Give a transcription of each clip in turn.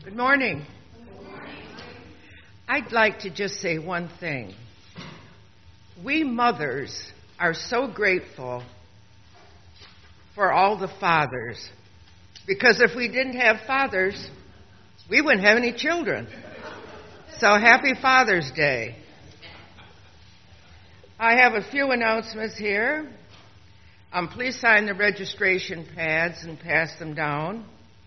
Good morning. I'd like to just say one thing. We mothers are so grateful for all the fathers, because if we didn't have fathers, we wouldn't have any children. So happy Father's Day. I have a few announcements here. Please sign the registration pads and pass them down.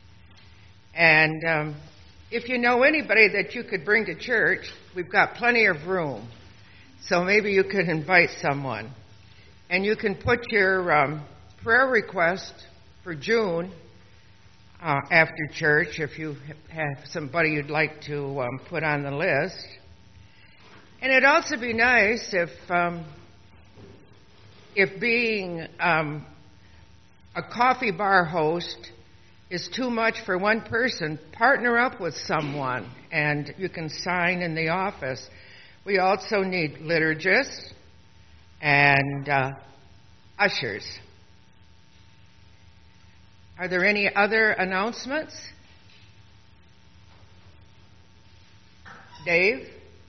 And if you know anybody that you could bring to church, we've got plenty of room. So maybe you could invite someone. And you can put your prayer request for June after church if you have somebody you'd like to put on the list. And it'd also be nice if being a coffee bar host is too much for one person, partner up with someone and you can sign in the office. We also need liturgists and ushers. Are there any other announcements? Dave?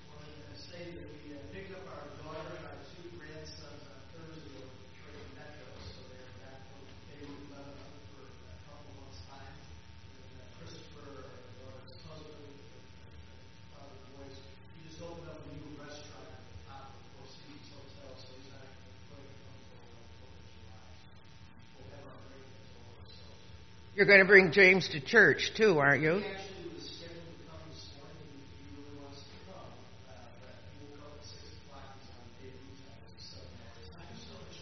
You're going to bring James to church, too, aren't you? He actually was scheduled to come this morning, and he really wants to come. But he will come at 6 o'clock. He's on Beirut time. It's 7 hours. Thank you so much,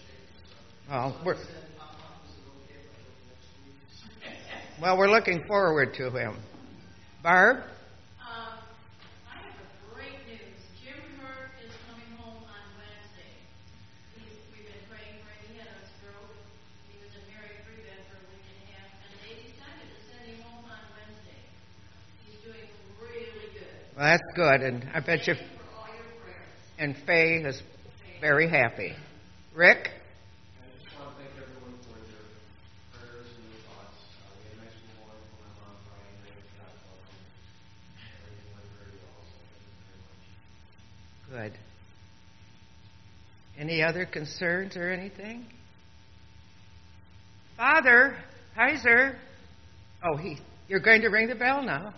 Dave. Well, we're looking forward to him. Barb? I have a great news. Jim Hurt is coming home on Wednesday. We've been praying for him. He had a stroke. He was in Mary Free Bed for a week and a half, and they decided to send him home on Wednesday. He's doing really good. Well, that's good, and I bet you. Thank you for all your prayers. And Faye is very happy. Rick? I just want to thank everyone for their prayers and their thoughts. We had a nice memorial for my mom Friday night at Shot Club, and everything went very well, so thank you very much. Good. Any other concerns or anything? Father, Heiser. Oh, you're going to ring the bell now.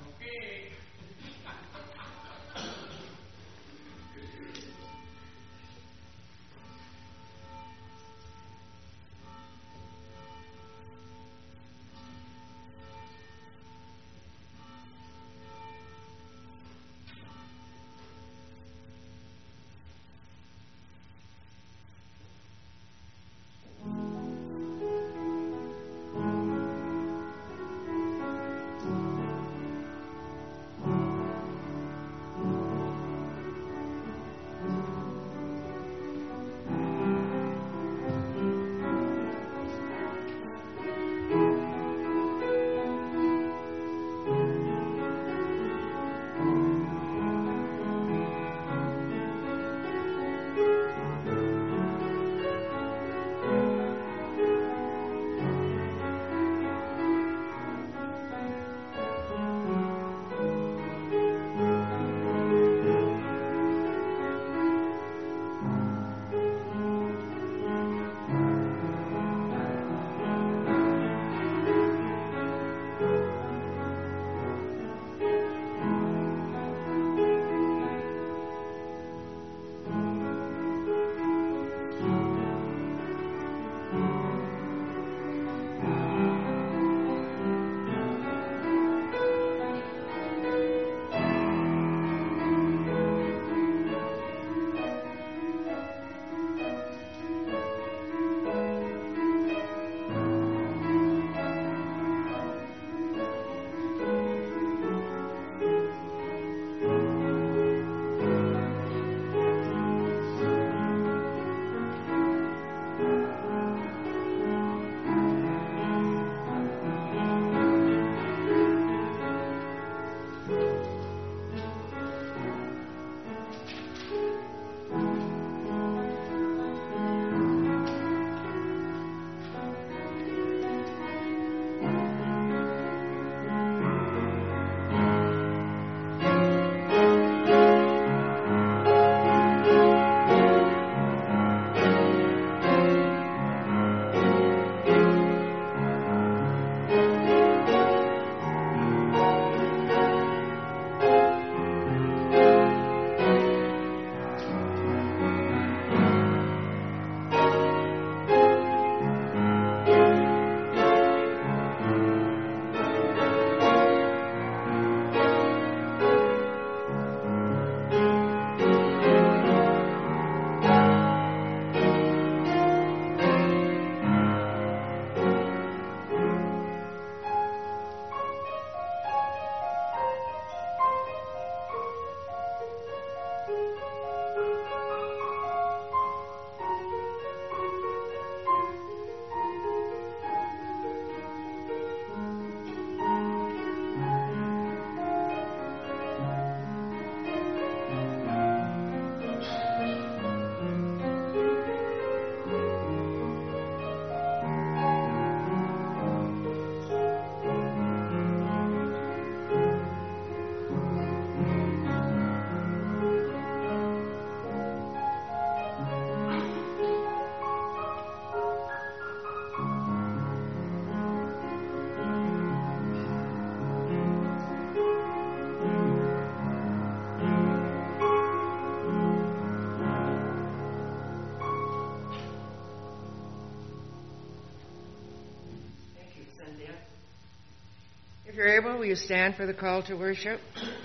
If you're able, will you stand for the call to worship?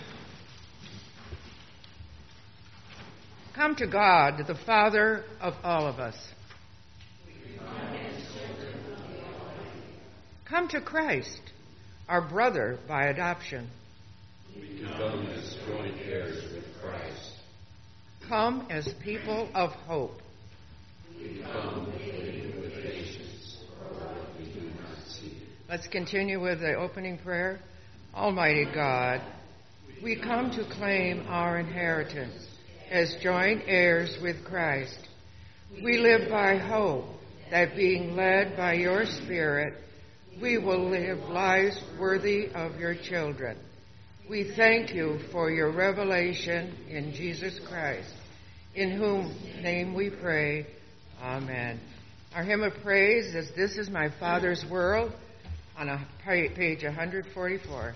Come to God, the Father of all of us. Come to Christ, our brother by adoption. We come as joint heirs with Christ. Come as people of hope. We come waiting with patience for what we do not see. Let's continue with the opening prayer. Almighty God, we come to claim our inheritance as joint heirs with Christ. We live by hope that being led by your Spirit, we will live lives worthy of your children. We thank you for your revelation in Jesus Christ, in whom name we pray. Amen. Our hymn of praise is This Is My Father's World on page 144.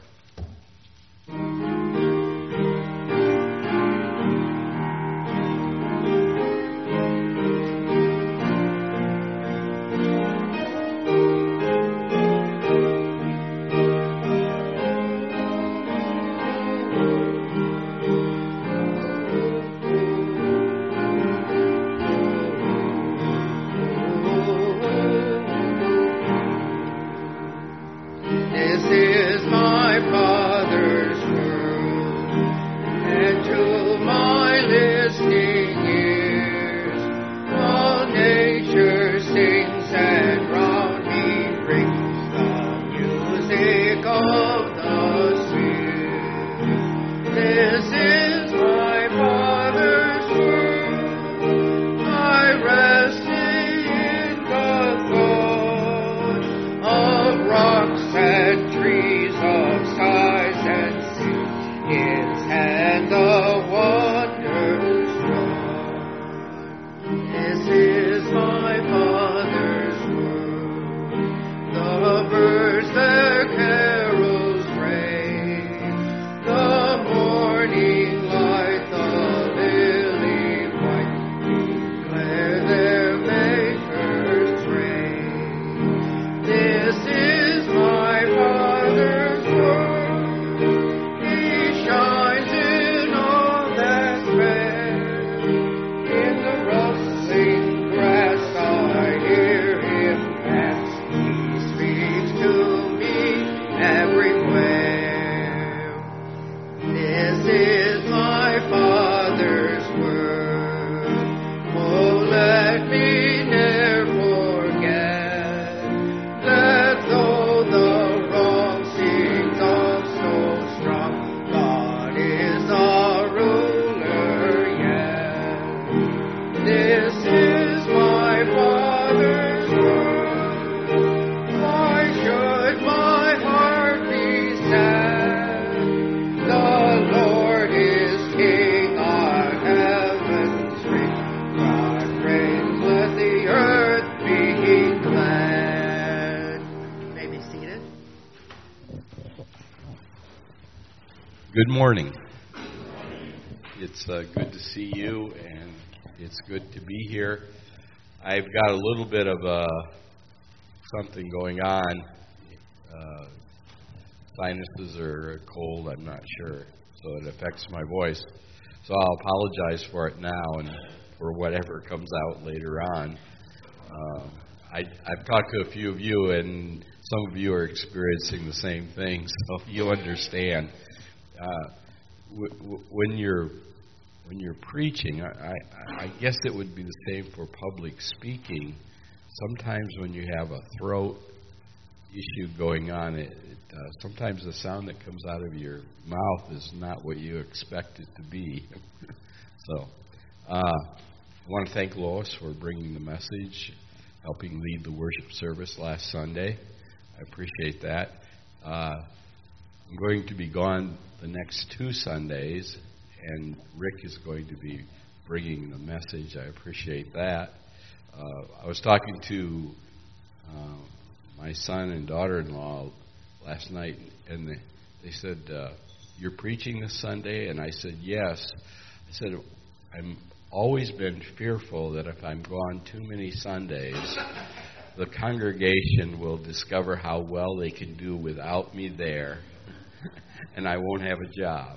Good morning. It's good to see you, and it's good to be here. I've got a little bit of something going on. Sinuses or a cold, I'm not sure. So it affects my voice. So I'll apologize for it now and for whatever comes out later on. I've talked to a few of you, and some of you are experiencing the same thing, so you'll understand. When you're preaching, I guess it would be the same for public speaking. Sometimes when you have a throat issue going on, sometimes the sound that comes out of your mouth is not what you expect it to be. So I want to thank Lois for bringing the message, helping lead the worship service last Sunday. I appreciate that. I'm going to be gone the next 2 Sundays, and Rick is going to be bringing the message. I appreciate that. I was talking to my son and daughter-in-law last night, and they said, "You're preaching this Sunday?" And I said, "Yes." I said, "I've always been fearful that if I'm gone too many Sundays, the congregation will discover how well they can do without me there, and I won't have a job.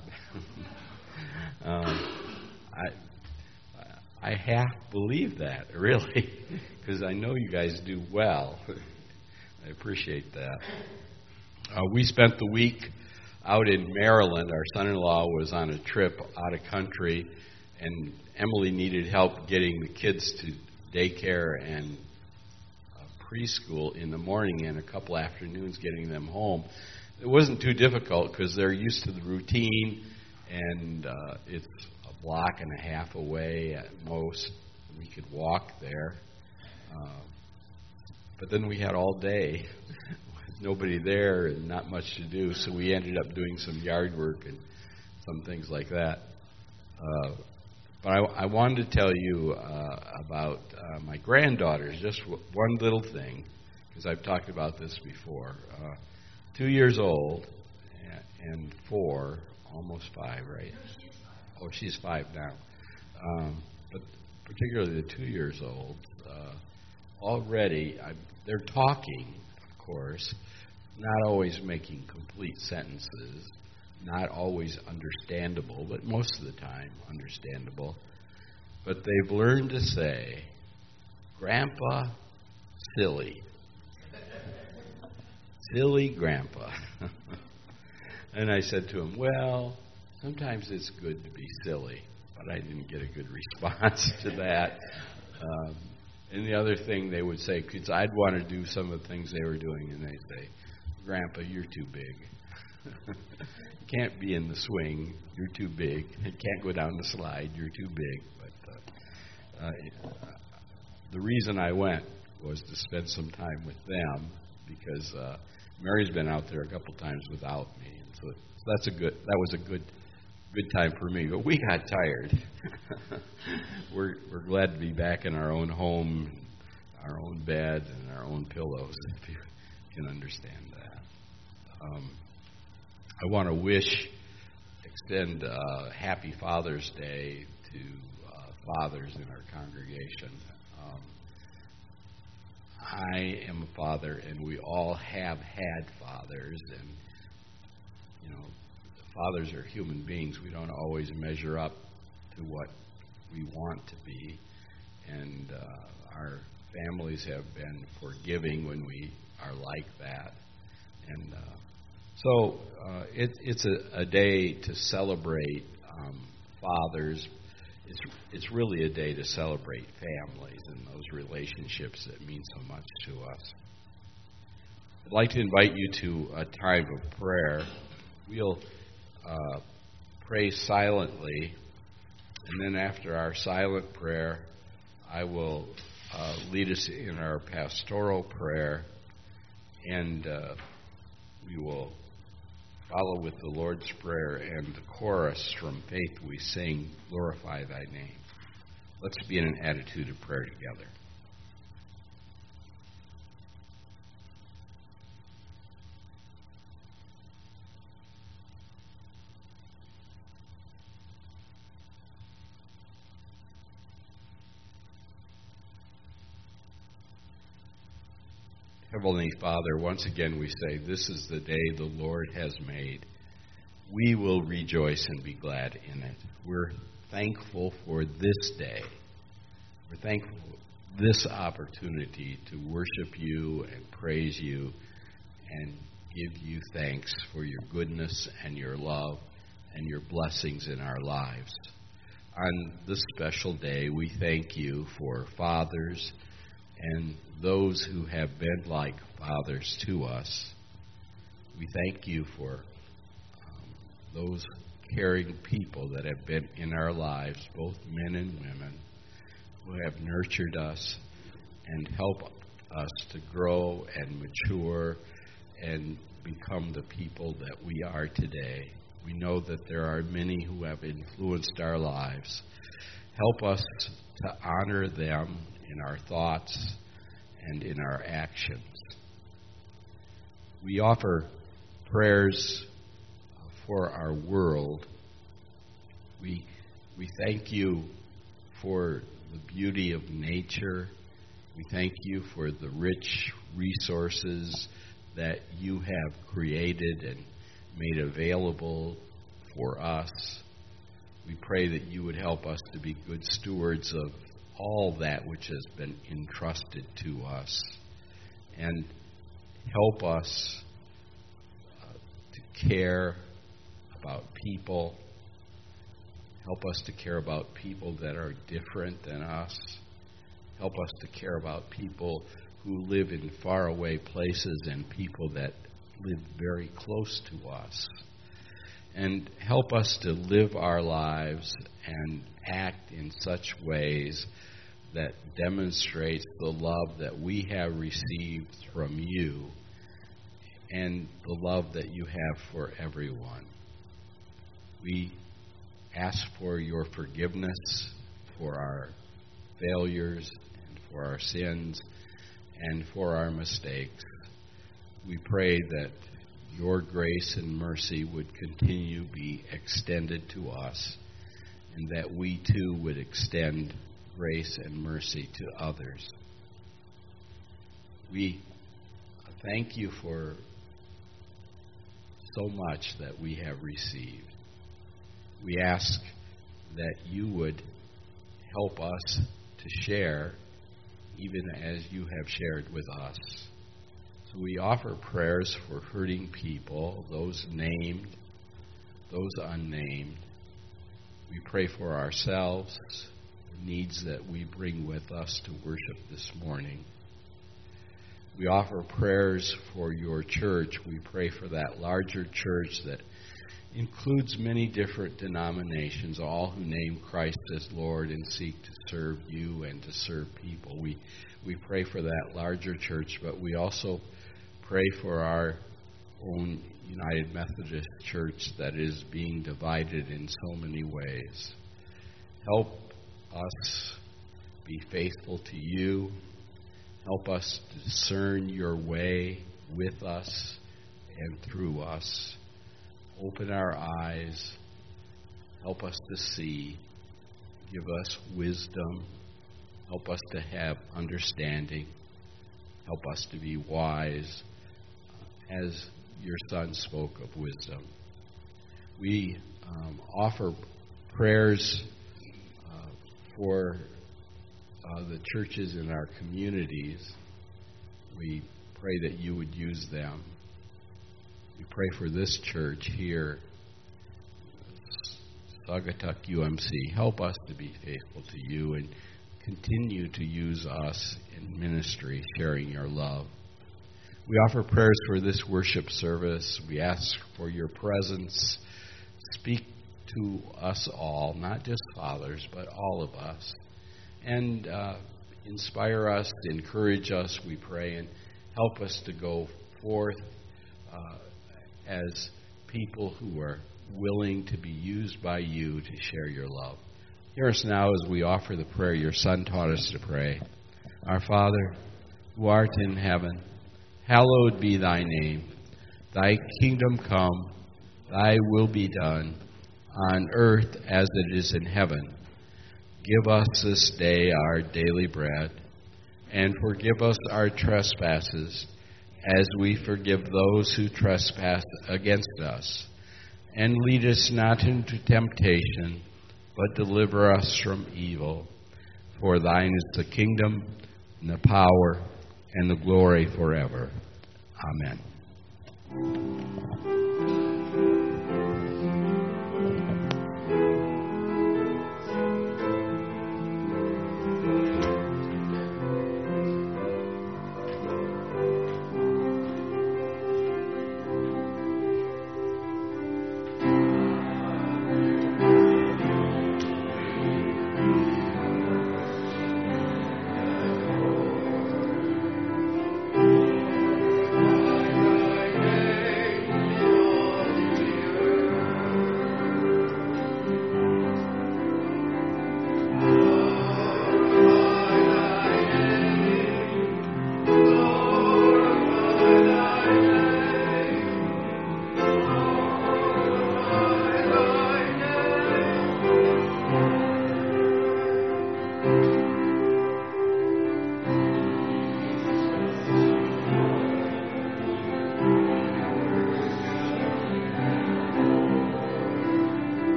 I half believe that, really, because I know you guys do well. I appreciate that. We spent the week out in Maryland. Our son-in-law was on a trip out of country, and Emily needed help getting the kids to daycare and preschool in the morning and a couple afternoons getting them home. It wasn't too difficult because they're used to the routine, and it's a block and a half away at most. We could walk there. But then we had all day with nobody there and not much to do, so we ended up doing some yard work and some things like that. But I wanted to tell you about my granddaughters, just one little thing, because I've talked about this before. 2 years old and 4, almost 5, right? Oh, she's 5 now. But particularly the 2 years old, already they're talking, of course, not always making complete sentences, not always understandable, but most of the time understandable. But they've learned to say, "Grandpa, silly." Silly Grandpa. And I said to him, well, sometimes it's good to be silly, but I didn't get a good response to that. And the other thing they would say, because I'd want to do some of the things they were doing, and they'd say, "Grandpa, you're too big. You can't be in the swing. You're too big. You can't go down the slide. You're too big." But the reason I went was to spend some time with them, because Mary's been out there a couple times without me, and so that was a good time for me. But we got tired. We're glad to be back in our own home, our own bed, and our own pillows, if you can understand that. I want to extend Happy Father's Day to fathers in our congregation. I am a father, and we all have had fathers, and fathers are human beings. We don't always measure up to what we want to be, and our families have been forgiving when we are like that. And so it's a day to celebrate fathers. It's really a day to celebrate families and those relationships that mean so much to us. I'd like to invite you to a time of prayer. We'll pray silently, and then after our silent prayer, I will lead us in our pastoral prayer, and we will follow with the Lord's Prayer and the chorus from Faith We Sing, "Glorify Thy Name." Let's be in an attitude of prayer together. Heavenly Father, once again we say, this is the day the Lord has made. We will rejoice and be glad in it. We're thankful for this day. We're thankful for this opportunity to worship you and praise you and give you thanks for your goodness and your love and your blessings in our lives. On this special day, we thank you for fathers and those who have been like fathers to us. We thank you for those caring people that have been in our lives, both men and women, who have nurtured us and helped us to grow and mature and become the people that we are today. We know that there are many who have influenced our lives. Help us to honor them in our thoughts and in our actions. We offer prayers for our world. We thank you for the beauty of nature. We thank you for the rich resources that you have created and made available for us. We pray that you would help us to be good stewards of all that which has been entrusted to us, and help us to care about people. Help us to care about people that are different than us. Help us to care about people who live in faraway places and people that live very close to us. And help us to live our lives and act in such ways that demonstrates the love that we have received from you and the love that you have for everyone. We ask for your forgiveness for our failures and for our sins and for our mistakes. We pray that your grace and mercy would continue to be extended to us, and that we too would extend grace and mercy to others. We thank you for so much that we have received. We ask that you would help us to share, even as you have shared with us. So we offer prayers for hurting people, those named, those unnamed. We pray for ourselves, the needs that we bring with us to worship this morning. We offer prayers for your church. We pray for that larger church that includes many different denominations, all who name Christ as Lord and seek to serve you and to serve people. We pray for that larger church, but we also pray for our own United Methodist Church that is being divided in so many ways. Help us be faithful to you. Help us discern your way with us and through us. Open our eyes. Help us to see. Give us wisdom. Help us to have understanding. Help us to be wise, as your Son spoke of wisdom. We offer prayers for the churches in our communities. We pray that you would use them. We pray for this church here, Saugatuck UMC. Help us to be faithful to you and continue to use us in ministry, sharing your love. We offer prayers for this worship service. We ask for your presence. Speak to us all, not just fathers, but all of us. And inspire us, encourage us, we pray, and help us to go forth as people who are willing to be used by you to share your love. Hear us now as we offer the prayer your Son taught us to pray. Our Father, who art in heaven, hallowed be thy name. Thy kingdom come, thy will be done, on earth as it is in heaven. Give us this day our daily bread, and forgive us our trespasses, as we forgive those who trespass against us. And lead us not into temptation, but deliver us from evil. For thine is the kingdom, and the power, and the glory forever. Amen.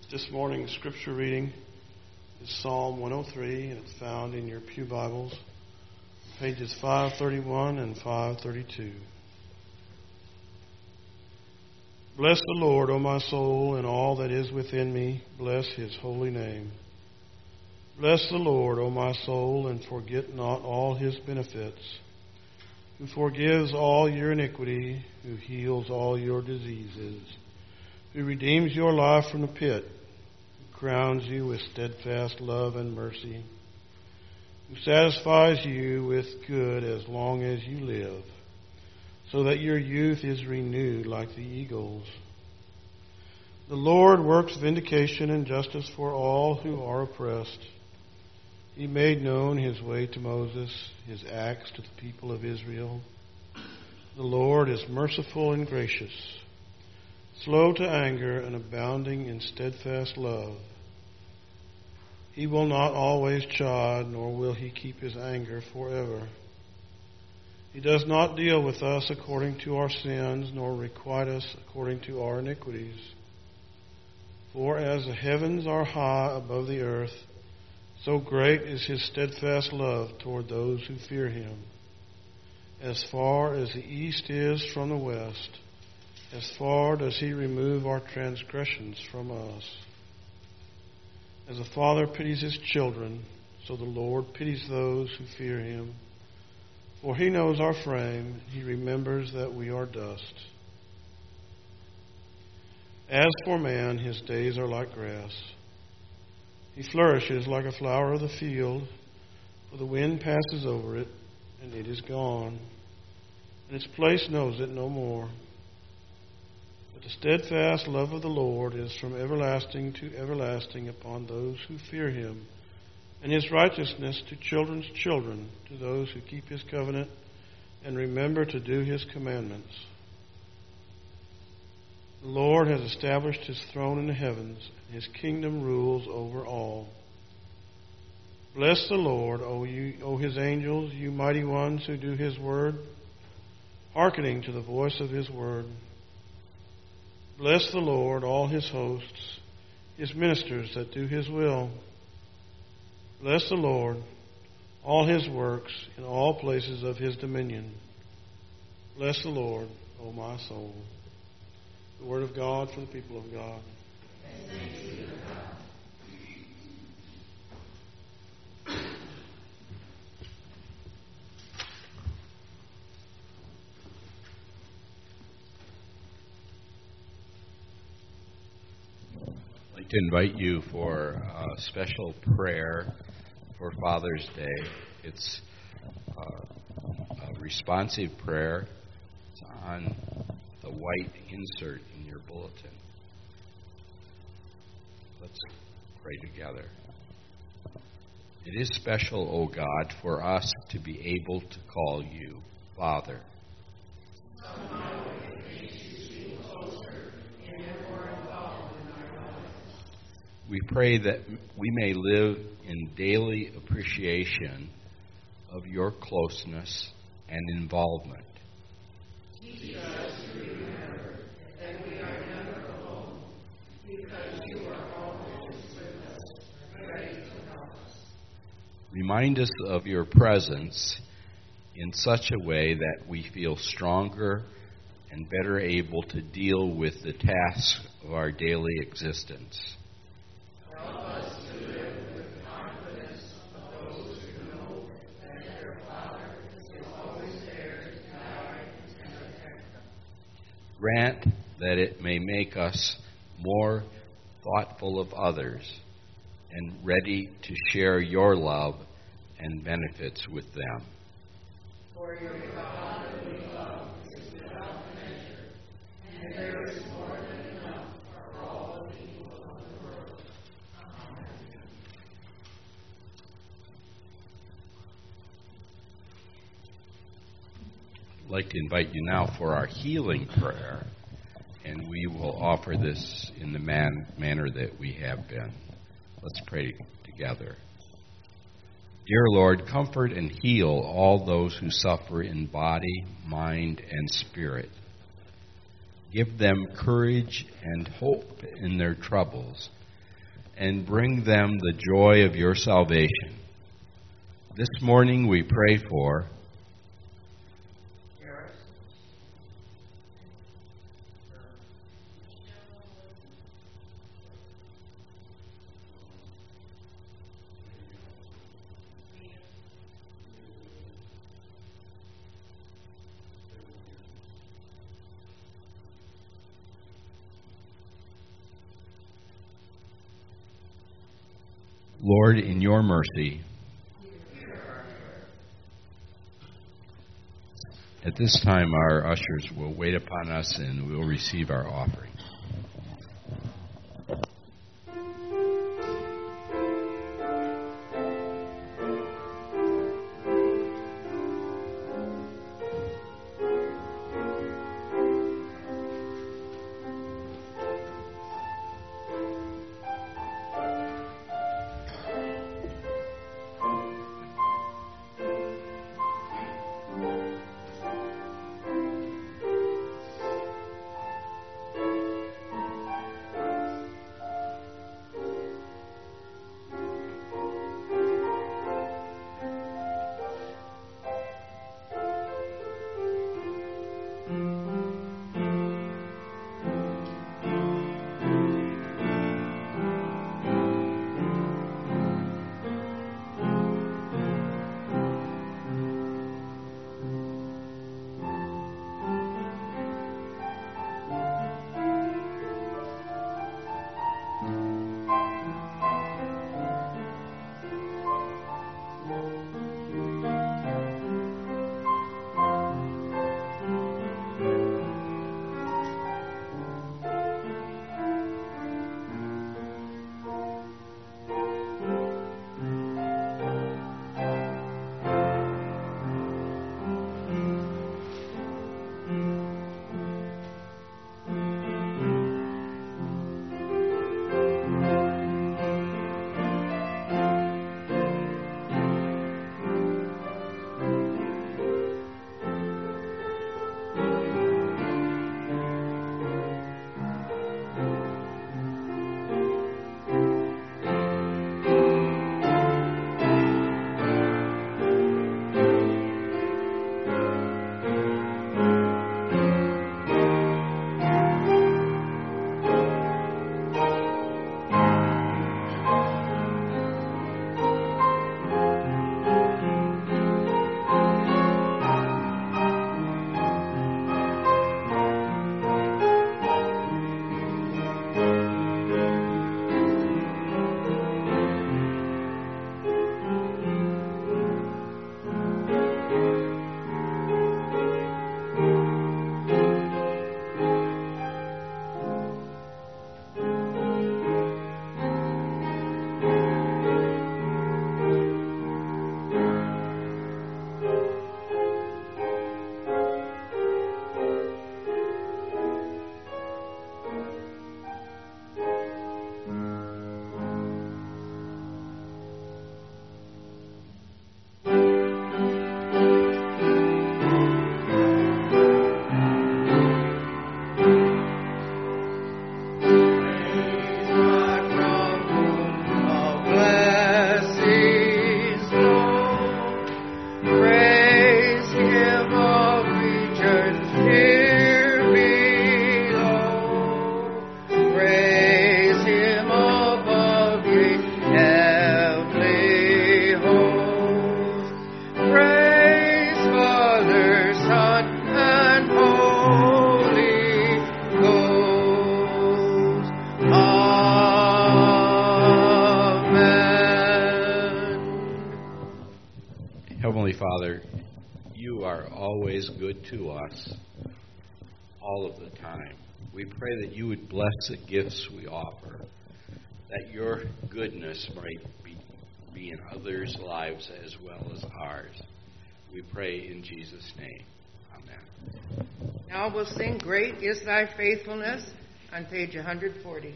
This morning's scripture reading is Psalm 103, and it's found in your pew Bibles, pages 531 and 532. Bless the Lord, O my soul, and all that is within me. Bless his holy name. Bless the Lord, O my soul, and forget not all his benefits, who forgives all your iniquity, who heals all your diseases, who redeems your life from the pit, who crowns you with steadfast love and mercy, who satisfies you with good as long as you live, so that your youth is renewed like the eagles. The Lord works vindication and justice for all who are oppressed. He made known his way to Moses, his acts to the people of Israel. The Lord is merciful and gracious, slow to anger and abounding in steadfast love. He will not always chide, nor will he keep his anger forever. He does not deal with us according to our sins, nor requite us according to our iniquities. For as the heavens are high above the earth, so great is his steadfast love toward those who fear him. As far as the east is from the west, as far does he remove our transgressions from us. As a father pities his children, so the Lord pities those who fear him. For he knows our frame, he remembers that we are dust. As for man, his days are like grass. He flourishes like a flower of the field, for the wind passes over it, and it is gone, and its place knows it no more. But the steadfast love of the Lord is from everlasting to everlasting upon those who fear him, and his righteousness to children's children, to those who keep his covenant and remember to do his commandments. The Lord has established his throne in the heavens, and his kingdom rules over all. Bless the Lord, O his angels, you mighty ones who do his word, hearkening to the voice of his word. Bless the Lord, all his hosts, his ministers that do his will. Bless the Lord, all his works in all places of his dominion. Bless the Lord, O my soul. The word of God for the people of God. Thanks be to God. I'd like to invite you for a special prayer for Father's Day. It's a responsive prayer. It's on the white insert in your bulletin. Let's pray together. It is special, O God, for us to be able to call you Father. We pray that we may live in daily appreciation of your closeness and involvement. Teach us to remember that we are never alone, because you are always with us, ready to help us. Remind us of your presence in such a way that we feel stronger and better able to deal with the tasks of our daily existence. Help us to live with confidence of those who know that their Father is always there to guide and protect them. Grant that it may make us more thoughtful of others and ready to share your love and benefits with them. For your fatherly love is without measure, and there is more than enough for all the people of the world. Amen. I'd like to invite you now for our healing prayer, and we will offer this in the manner that we have been. Let's pray together. Dear Lord, comfort and heal all those who suffer in body, mind, and spirit. Give them courage and hope in their troubles, and bring them the joy of your salvation. This morning we pray for Lord, in your mercy, at this time our ushers will wait upon us and we'll receive our offering. Father, you are always good to us all of the time. We pray that you would bless the gifts we offer, that your goodness might be in others' lives as well as ours. We pray in Jesus' name. Amen. Now we'll sing Great is Thy Faithfulness on page 140.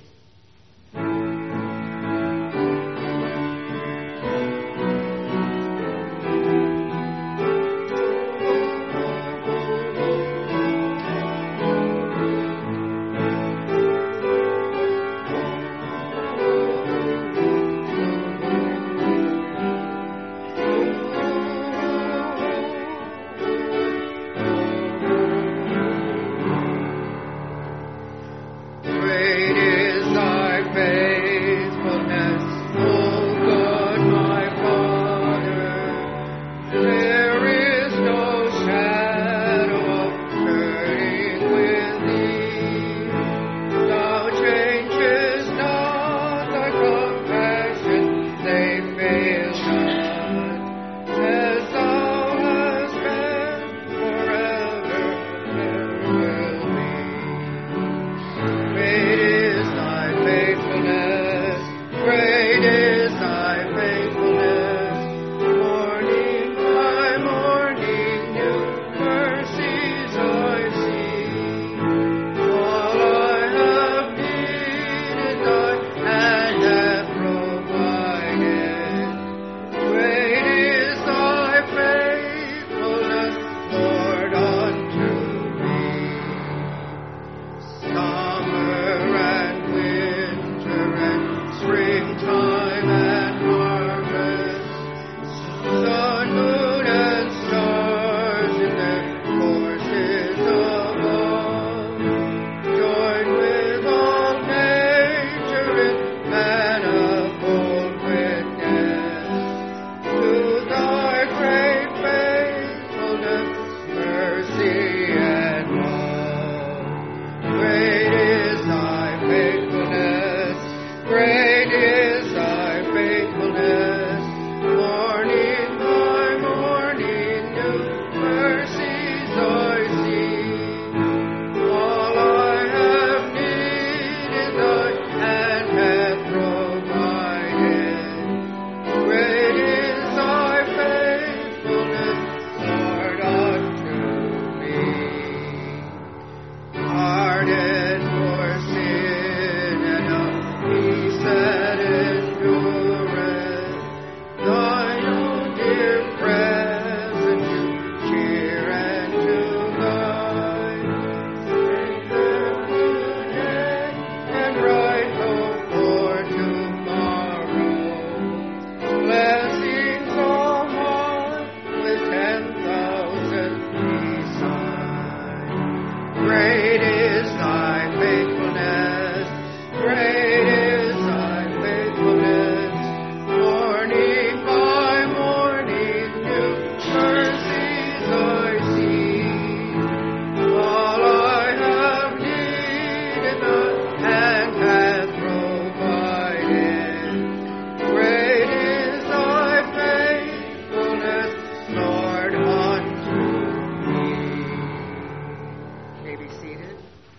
seated.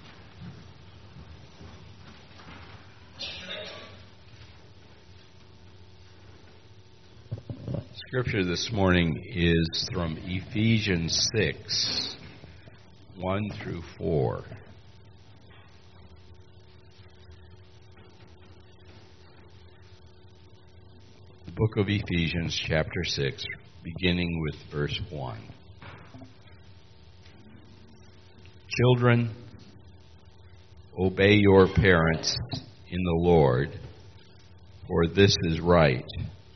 Scripture this morning is from Ephesians 6, 1 through 4. The book of Ephesians, chapter 6, beginning with verse 1. Children, obey your parents in the Lord, for this is right.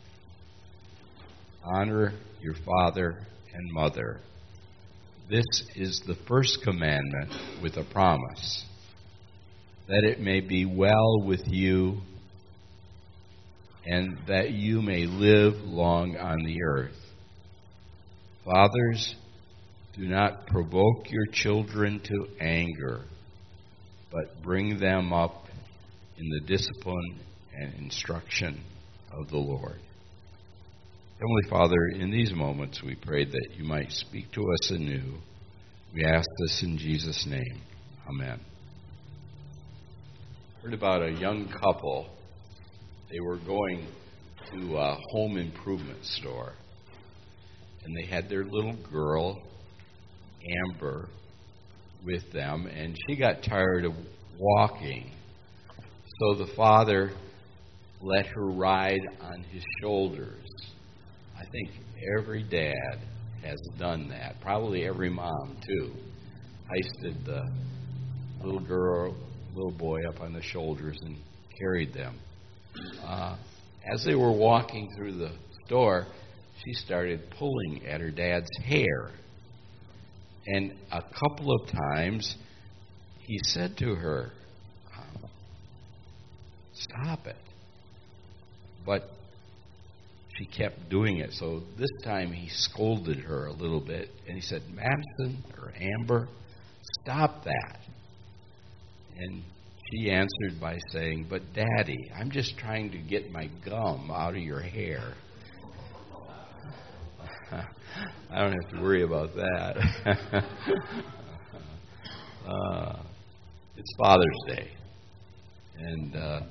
Honor your father and mother. This is the first commandment with a promise, that it may be well with you and that you may live long on the earth. Fathers, do not provoke your children to anger, but bring them up in the discipline and instruction of the Lord. Heavenly Father, in these moments we pray that you might speak to us anew. We ask this in Jesus' name. Amen. Heard about a young couple. They were going to a home improvement store, and they had their little girl, Amber, with them, and she got tired of walking. So the father let her ride on his shoulders. I think every dad has done that. Probably every mom, too. Hoisted the little girl, little boy up on the shoulders and carried them. As they were walking through the store, she started pulling at her dad's hair. And a couple of times, he said to her, "Stop it." But she kept doing it. So this time he scolded her a little bit, and he said, "Madison, or Amber, stop that." And she answered by saying, "But Daddy, I'm just trying to get my gum out of your hair." I don't have to worry about that. It's Father's Day. And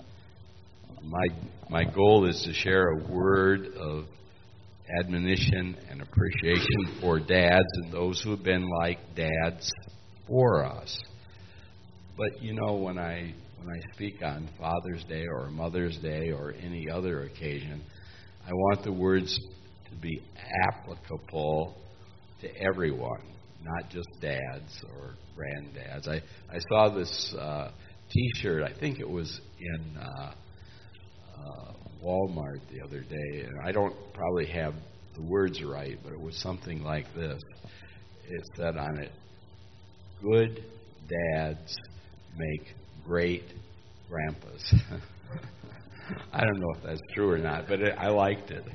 my goal is to share a word of admonition and appreciation for dads and those who have been like dads for us. But you know, when I speak on Father's Day or Mother's Day or any other occasion, I want the words to be applicable to everyone, not just dads or granddads. I saw this T-shirt, I think it was in Walmart the other day, and I don't probably have the words right, but it was something like this. It said on it, "Good dads make great grandpas." I don't know if that's true or not, but I liked it.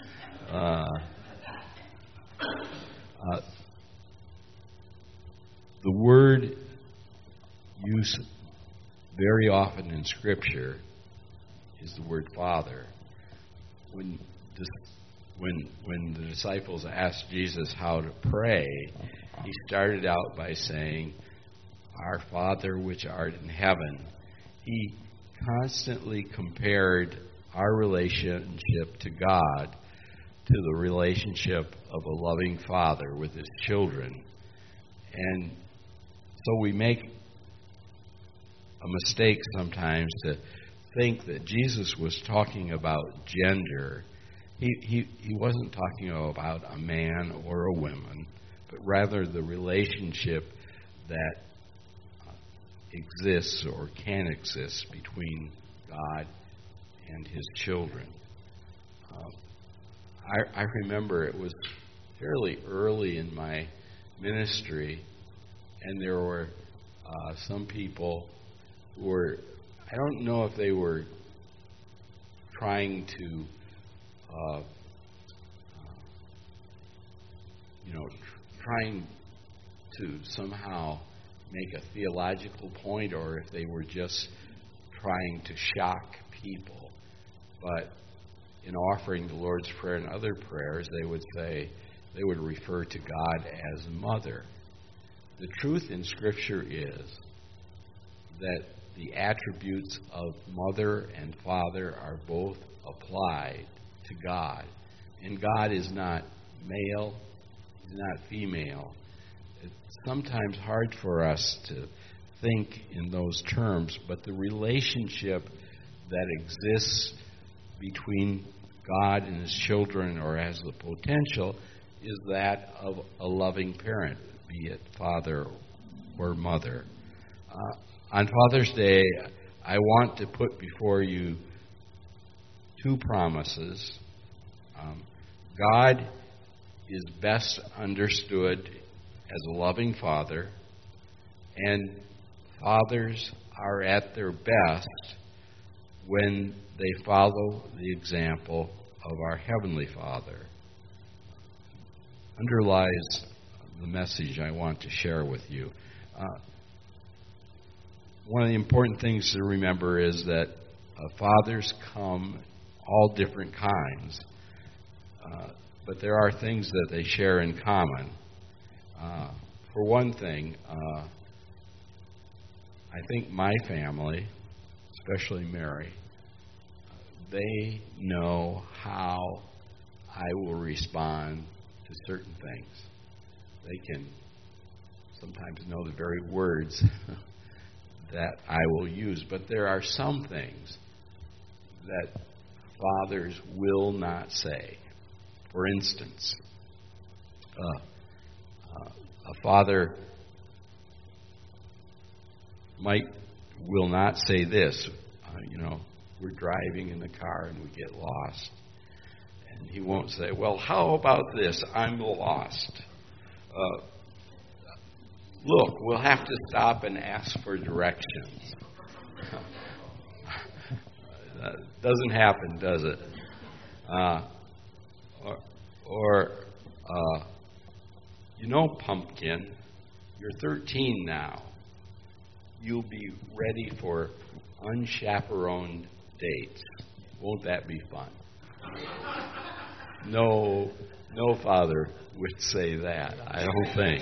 The word used very often in Scripture is the word Father. When the disciples asked Jesus how to pray, he started out by saying, "Our Father which art in heaven." He constantly compared our relationship to God to the relationship of a loving father with his children. And so we make a mistake sometimes to think that Jesus was talking about gender. He wasn't talking about a man or a woman, but rather the relationship that exists or can exist between God and his children. I remember it was fairly early in my ministry, and there were some people who were, I don't know if they were trying to trying to somehow make a theological point, or if they were just trying to shock people. But in offering the Lord's Prayer and other prayers, they would refer to God as Mother. The truth in Scripture is that the attributes of mother and father are both applied to God. And God is not male, He's not female. It's sometimes hard for us to think in those terms, but the relationship that exists between God and His children, or as the potential, is that of a loving parent, be it father or mother. On Father's Day, I want to put before you two promises. God is best understood as a loving Father, and fathers are at their best when they follow the example of our Heavenly Father. Underlies the message I want to share with you. One of the important things to remember is that fathers come all different kinds, but there are things that they share in common. For one thing, I think my family, especially Mary, they know how I will respond to certain things. They can sometimes know the very words that I will use, but there are some things that fathers will not say. For instance, a father will not say this. We're driving in the car and we get lost. And he won't say, well, how about this? I'm lost. Look, we'll have to stop and ask for directions. That doesn't happen, does it? Pumpkin, you're 13 now. You'll be ready for unchaperoned dates. Won't that be fun? No father would say that, I don't think.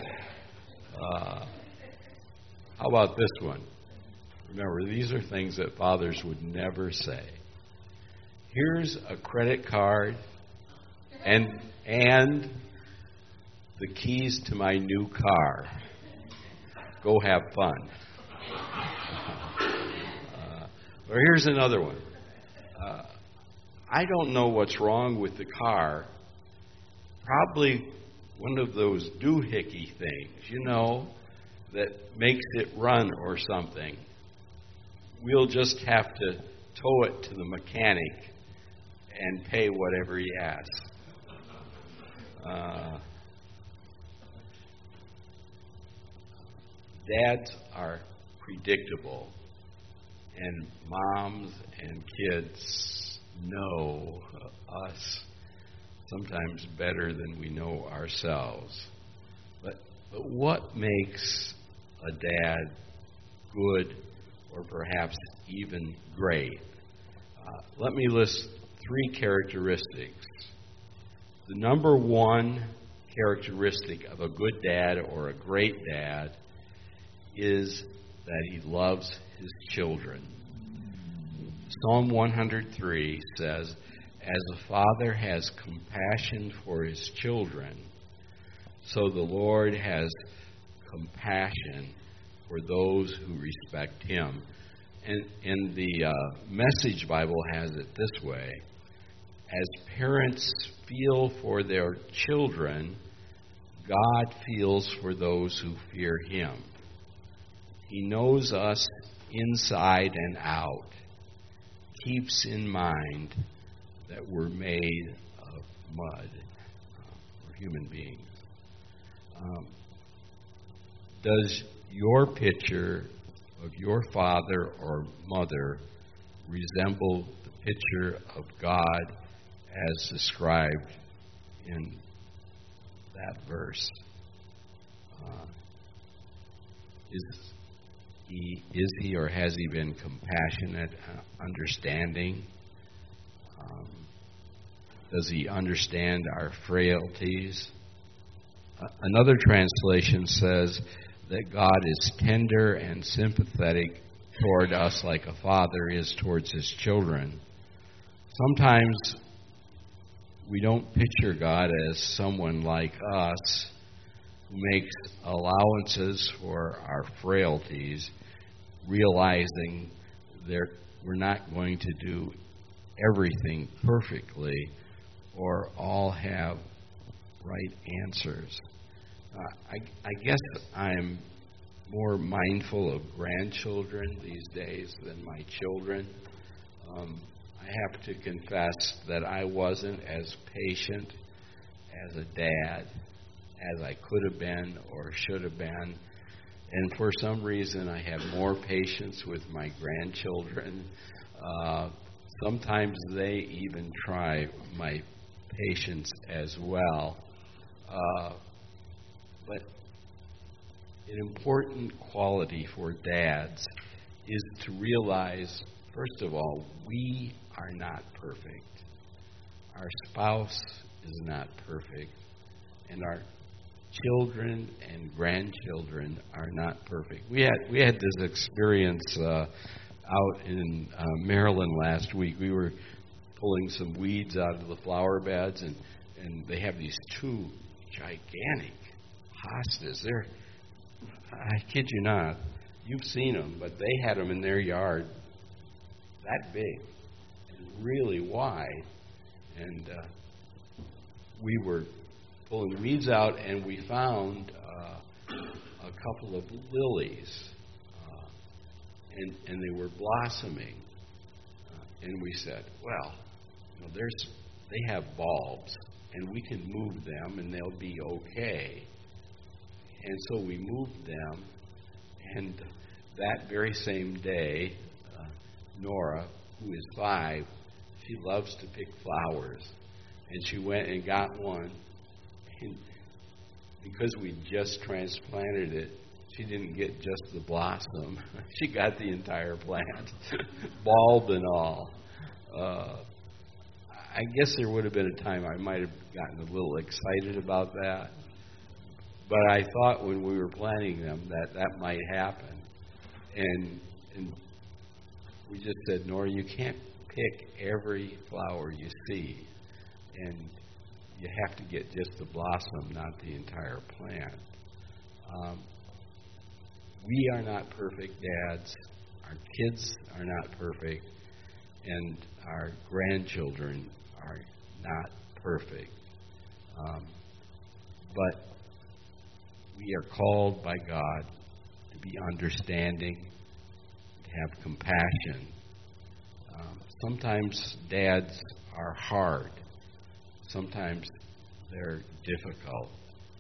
How about this one? Remember, these are things that fathers would never say. Here's a credit card and the keys to my new car. Go have fun. Or here's another one. I don't know what's wrong with the car. Probably one of those doohickey things, that makes it run or something. We'll just have to tow it to the mechanic and pay whatever he asks. Dads are predictable, and moms and kids know us sometimes better than we know ourselves. But what makes a dad good, or perhaps even great? Let me list 3 characteristics. The number one characteristic of a good dad or a great dad is that he loves his children. Psalm 103 says, as a father has compassion for his children, so the Lord has compassion for those who respect him. And the Message Bible has it this way: as parents feel for their children, God feels for those who fear him. He knows us inside and out, keeps in mind that we're made of mud. We're human beings. Does your picture of your father or mother resemble the picture of God as described in that verse? Is he or has he been compassionate, understanding? Does he understand our frailties? Another translation says that God is tender and sympathetic toward us like a father is towards his children. Sometimes we don't picture God as someone like us who makes allowances for our frailties, realizing that we're not going to do everything perfectly or all have right answers. I guess I'm more mindful of grandchildren these days than my children. I have to confess that I wasn't as patient as a dad as I could have been or should have been. And for some reason, I have more patience with my grandchildren. Sometimes they even try my patience as well. But an important quality for dads is to realize, first of all, we are not perfect. Our spouse is not perfect. And our children and grandchildren are not perfect. We had this experience out in Maryland last week. We were pulling some weeds out of the flower beds, and they have these two gigantic hostas. I kid you not, you've seen them, but they had them in their yard that big and really wide. And we were pulling weeds out, and we found a couple of lilies, and they were blossoming. And we said, well, they have bulbs, and we can move them, and they'll be okay. And so we moved them, and that very same day, Nora, who is 5, she loves to pick flowers, and she went and got one. And because we just transplanted it, she didn't get just the blossom. She got the entire plant, bulb and all. I guess there would have been a time I might have gotten a little excited about that. But I thought when we were planting them that might happen. And we just said, Nora, you can't pick every flower you see. And you have to get just the blossom, not the entire plant. We are not perfect dads. Our kids are not perfect. And our grandchildren are not perfect. But we are called by God to be understanding, to have compassion. Sometimes dads are hard. Sometimes they're difficult.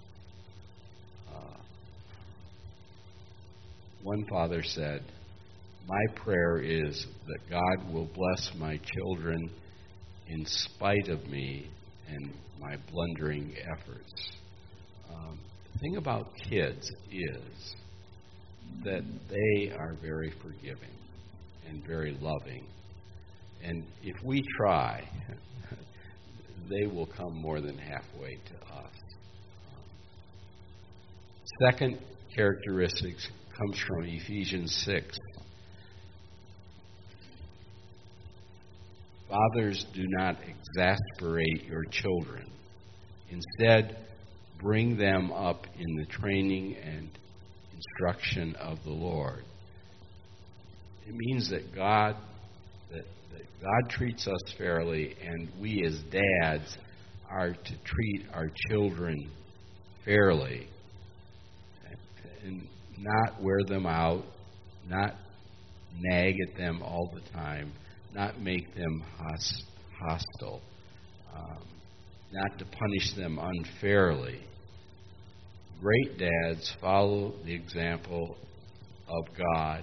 One father said, my prayer is that God will bless my children in spite of me and my blundering efforts. The thing about kids is that they are very forgiving and very loving. And if we try, they will come more than halfway to us. Second characteristic comes from Ephesians 6. Fathers, do not exasperate your children. Instead, bring them up in the training and instruction of the Lord. It means that God treats us fairly, and we as dads are to treat our children fairly and not wear them out, not nag at them all the time, not make them hostile, not to punish them unfairly. Great dads follow the example of God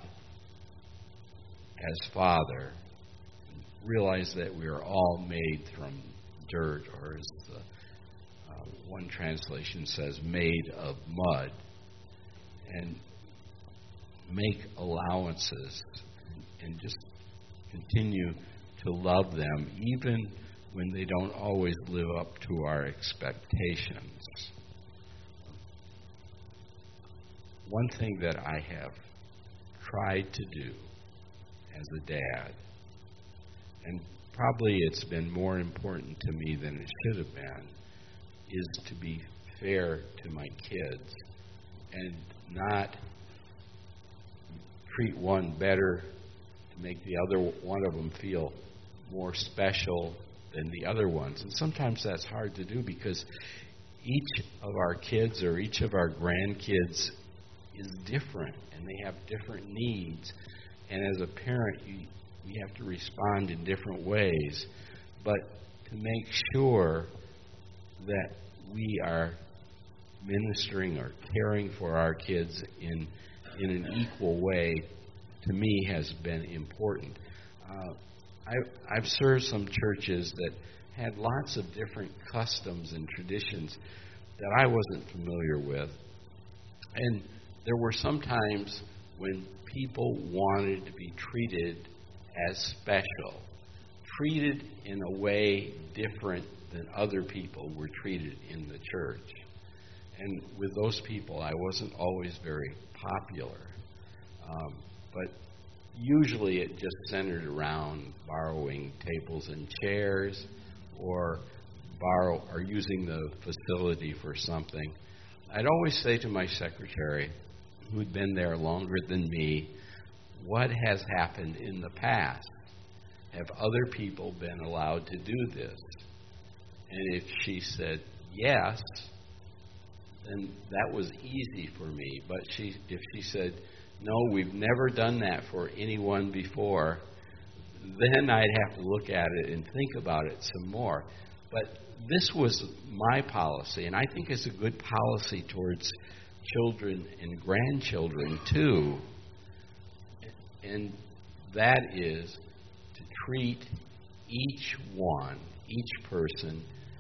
as Father. Realize that we are all made from dirt, or as one translation says, made of mud. And make allowances and just continue to love them, even when they don't always live up to our expectations. one thing that I have tried to do as a dad, and probably it's been more important to me than it should have been, is to be fair to my kids and not treat one better to make the other one of them feel more special than the other ones. And sometimes that's hard to do because each of our kids or each of our grandkids is different and they have different needs. And as a parent, we have to respond in different ways. But to make sure that we are ministering or caring for our kids in an equal way, to me, has been important. I've served some churches that had lots of different customs and traditions that I wasn't familiar with. And there were some times when people wanted to be treated as special, treated in a way different than other people were treated in the church. And with those people, I wasn't always very popular. But usually it just centered around borrowing tables and chairs or using the facility for something. I'd always say to my secretary, who'd been there longer than me, what has happened in the past? Have other people been allowed to do this? And if she said yes, then that was easy for me. But if she said, no, we've never done that for anyone before, then I'd have to look at it and think about it some more. But this was my policy, and I think it's a good policy towards children and grandchildren too. And that is to treat each person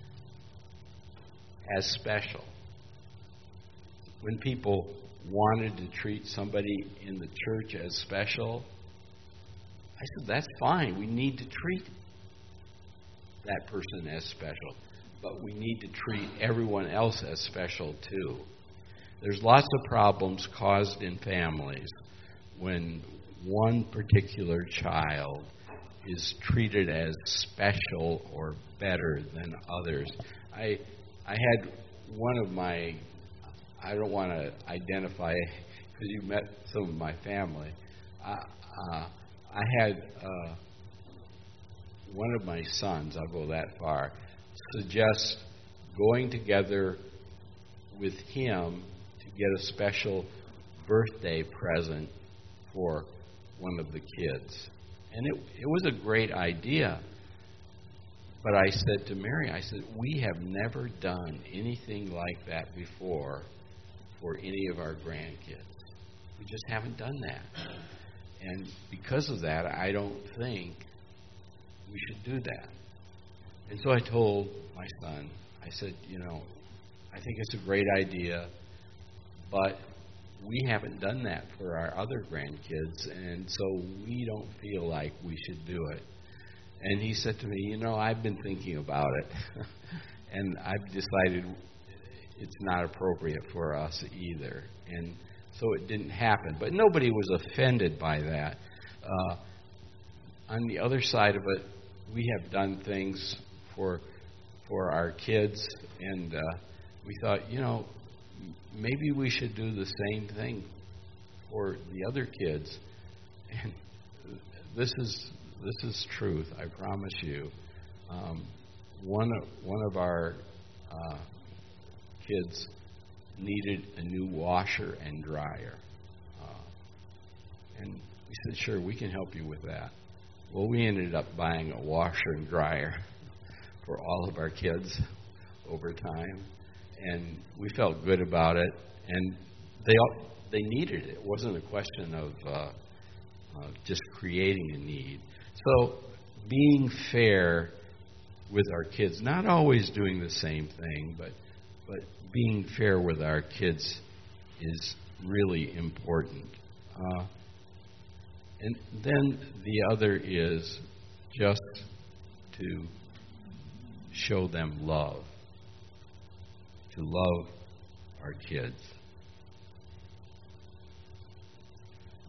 as special. When people wanted to treat somebody in the church as special, I said, that's fine. We need to treat that person as special. But we need to treat everyone else as special too. There's lots of problems caused in families when one particular child is treated as special or better than others. I had one of my, I don't want to identify because you met some of my family. I had one of my sons, I'll go that far, suggest going together with him to get a special birthday present for one of the kids. And it was a great idea. But I said to Mary, I said, we have never done anything like that before for any of our grandkids. We just haven't done that. And because of that, I don't think we should do that. And so I told my son, I said, I think it's a great idea, but we haven't done that for our other grandkids, and so we don't feel like we should do it. And he said to me, I've been thinking about it, and I've decided it's not appropriate for us either. And so it didn't happen. But nobody was offended by that. On the other side of it, we have done things for our kids, and we thought, maybe we should do the same thing for the other kids. And this is truth, I promise you. One of our kids needed a new washer and dryer. And we said, sure, we can help you with that. Well, we ended up buying a washer and dryer for all of our kids over time. And we felt good about it. And they needed it. It wasn't a question of just creating a need. So being fair with our kids, not always doing the same thing, but being fair with our kids is really important. And then the other is just to show them love, to love our kids.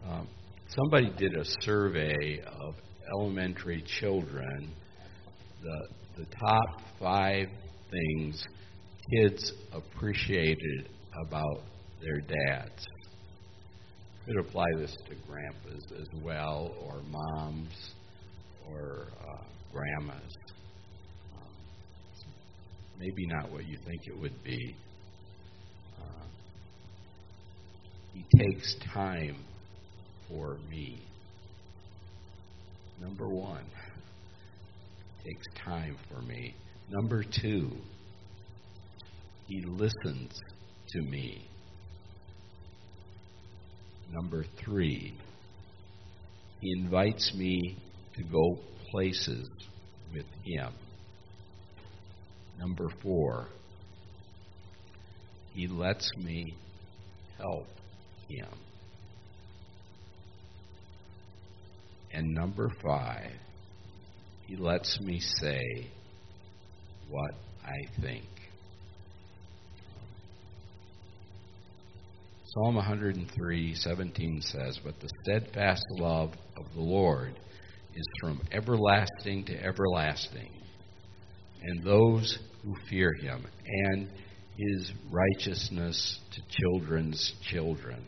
Somebody did a survey of elementary children, the top 5 things kids appreciated about their dads. Could apply this to grandpas as well, or moms, or grandmas. Maybe not what you think it would be. He takes time for me. Number 1, takes time for me. Number 2, he listens to me. Number 3, he invites me to go places with him. Number 4, he lets me help him. And number 5, he lets me say what I think. Psalm 103:17 says, "But the steadfast love of the Lord is from everlasting to everlasting, and those who fear him, and his righteousness to children's children."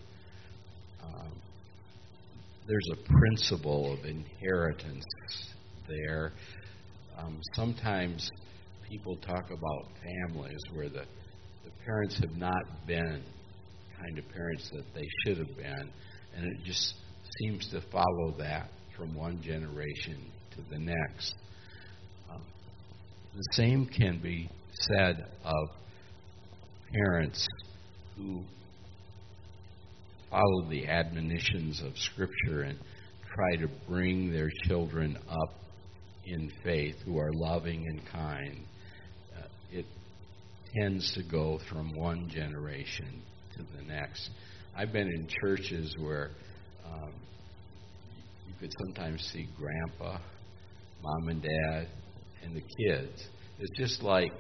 There's a principle of inheritance there. Sometimes people talk about families where the parents have not been kind of parents that they should have been, and it just seems to follow that from one generation to the next. The same can be said of parents who follow the admonitions of Scripture and try to bring their children up in faith, who are loving and kind. It tends to go from one generation to the next. I've been in churches where you could sometimes see grandpa, mom and dad, and the kids. It's just like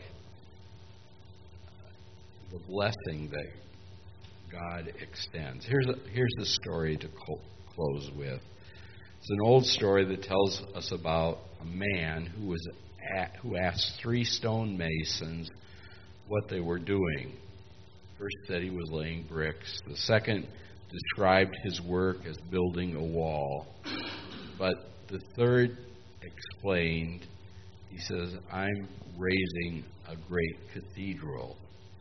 the blessing that God extends. Here's a story to close with. It's an old story that tells us about a man who asked 3 stonemasons what they were doing. First said he was laying bricks. The second described his work as building a wall. But the third explained, he says, "I'm raising a great cathedral."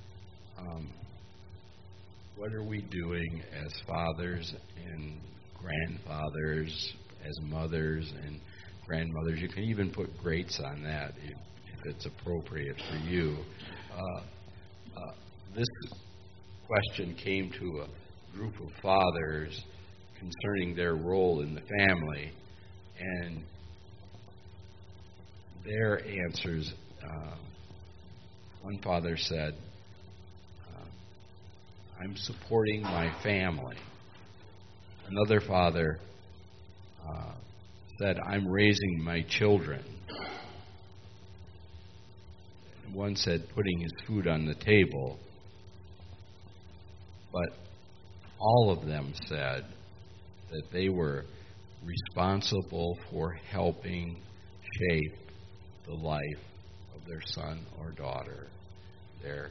What are we doing as fathers and grandfathers, as mothers and grandmothers? You can even put greats on that if it's appropriate for you. This question came to a group of fathers concerning their role in the family, and their answers, one father said, "I'm supporting my family." Another father said, "I'm raising my children." One said, "Putting his food on the table." But all of them said that they were responsible for helping shape the life of their son or daughter, their,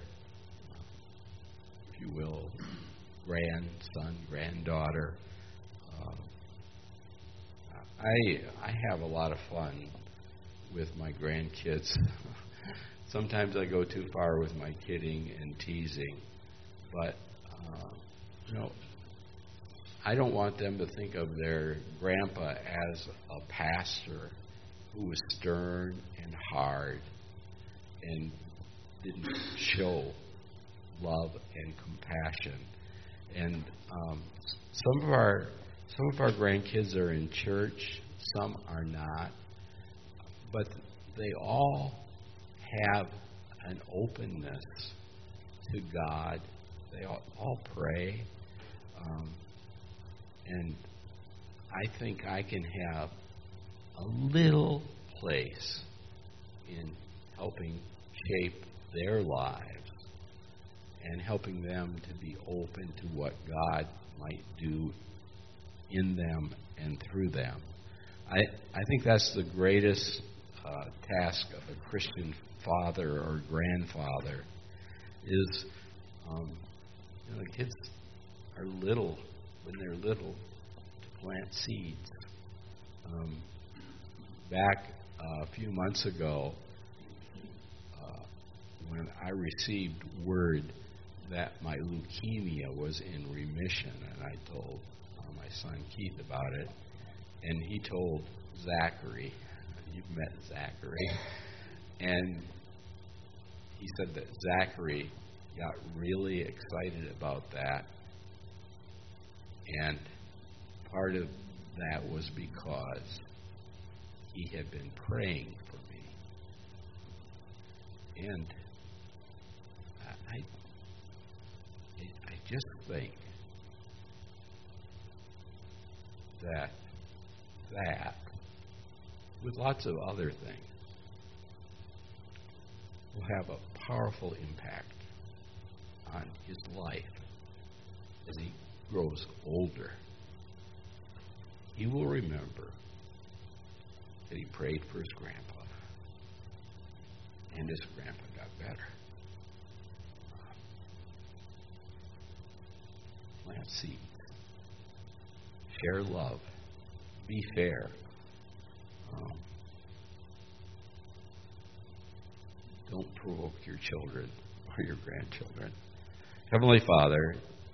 if you will, grandson, granddaughter. I have a lot of fun with my grandkids. Sometimes I go too far with my kidding and teasing, but I don't want them to think of their grandpa as a pastor who was stern and hard and didn't show love and compassion. And some of our grandkids are in church, some are not, but they all have an openness to God. They all pray, and I think I can have a little place in helping shape their lives and helping them to be open to what God might do in them and through them. I think that's the greatest task of a Christian father or grandfather is, the kids are little, when they're little, to plant seeds. Back a few months ago, when I received word that my leukemia was in remission, and I told my son Keith about it, and he told Zachary, you've met Zachary, and he said that Zachary got really excited about that, and part of that was because he had been praying for me. And I just think that with lots of other things, will have a powerful impact on his life as he grows older. He will remember that he prayed for his grandpa, and his grandpa got better. Plant seeds. Share love. Be fair. Don't provoke your children or your grandchildren. Heavenly Father,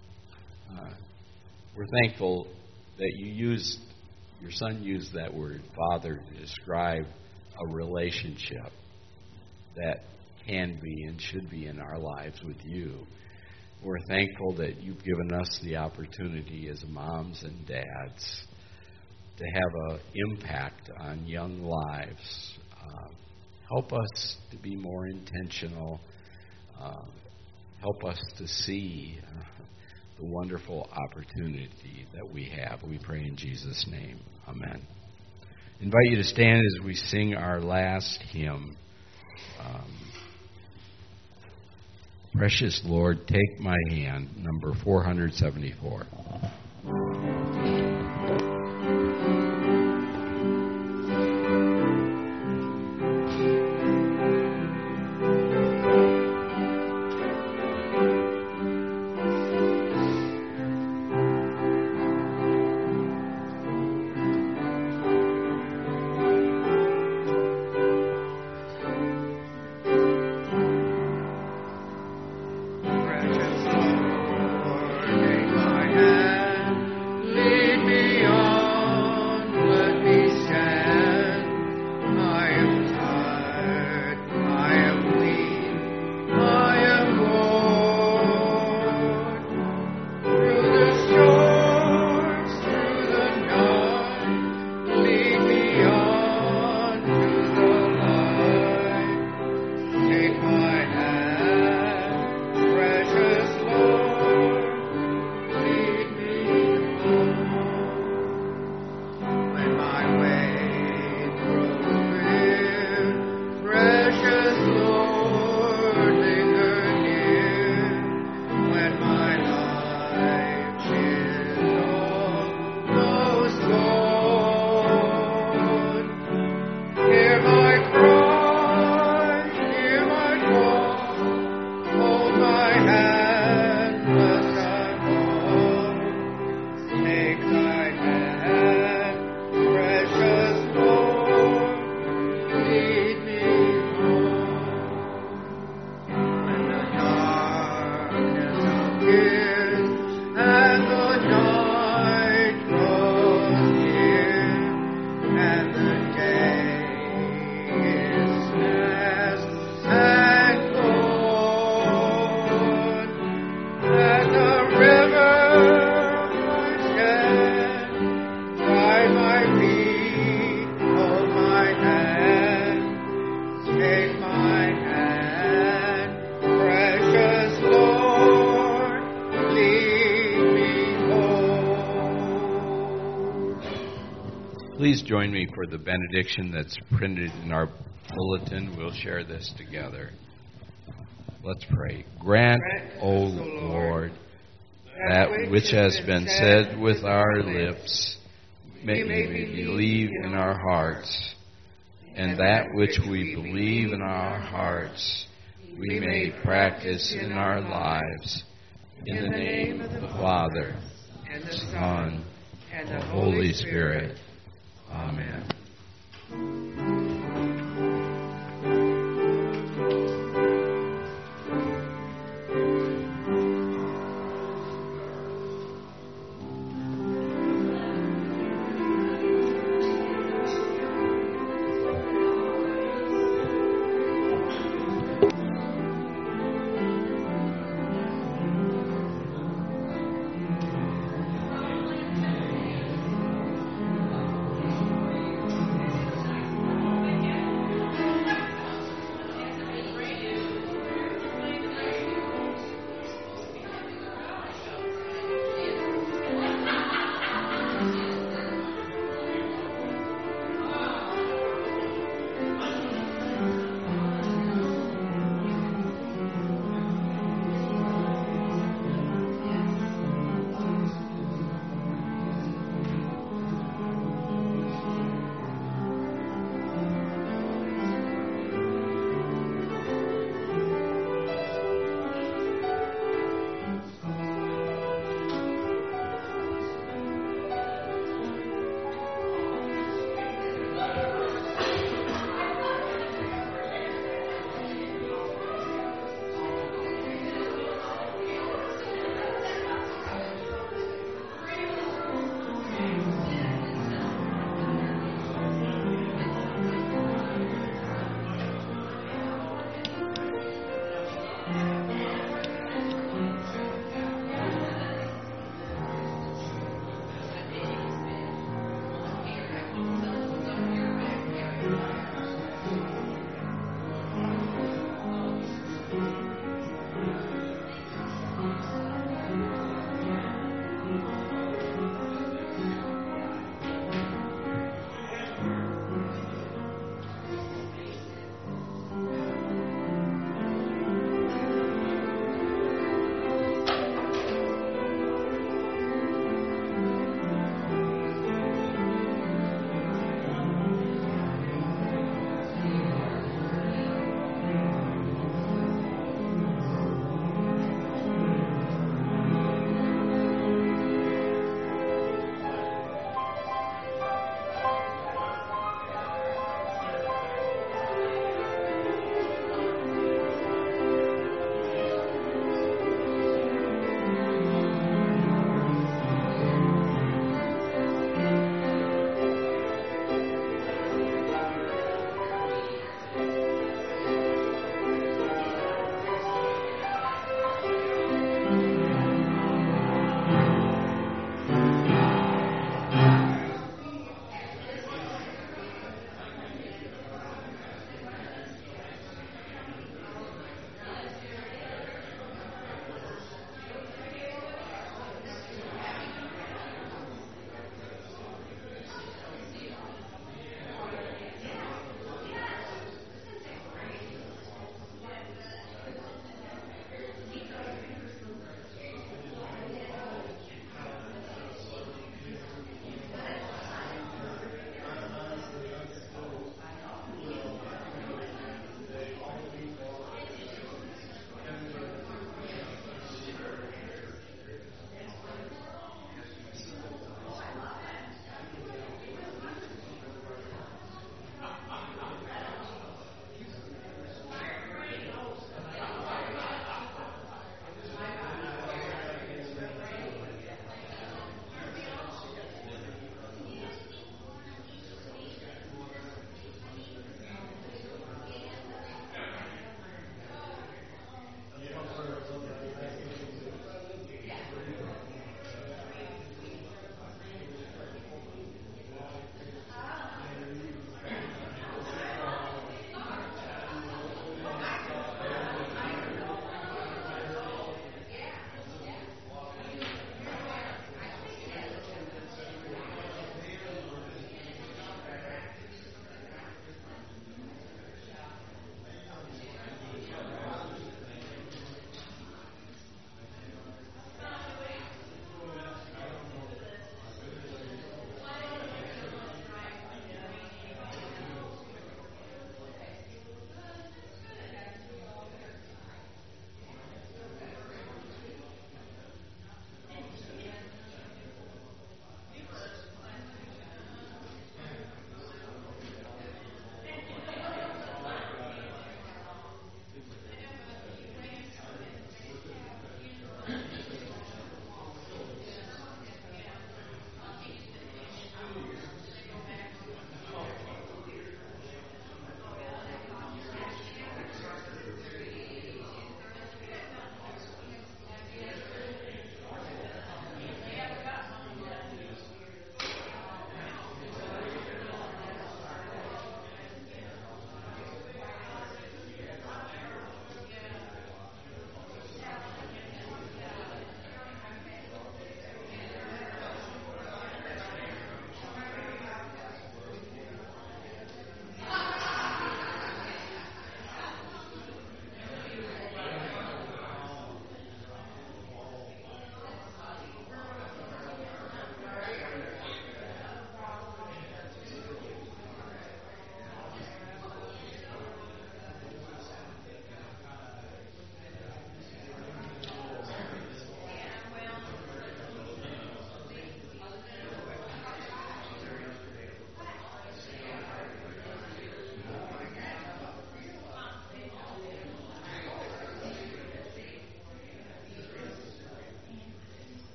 we're thankful that your son used that word, Father, to describe a relationship that can be and should be in our lives with you. We're thankful that you've given us the opportunity as moms and dads to have an impact on young lives. Help us to be more intentional. Help us to see the wonderful opportunity that we have. We pray in Jesus' name. Amen. I invite you to stand as we sing our last hymn. Precious Lord, Take My Hand, number 474. Please join me for the benediction that's printed in our bulletin. We'll share this together. Let's pray. Grant, O Lord, that which has been said with our lips, may we believe in our hearts, and that which we believe in our hearts, we may practice in our lives. In the name of the Father, and the Son, and the Holy Spirit. Amen.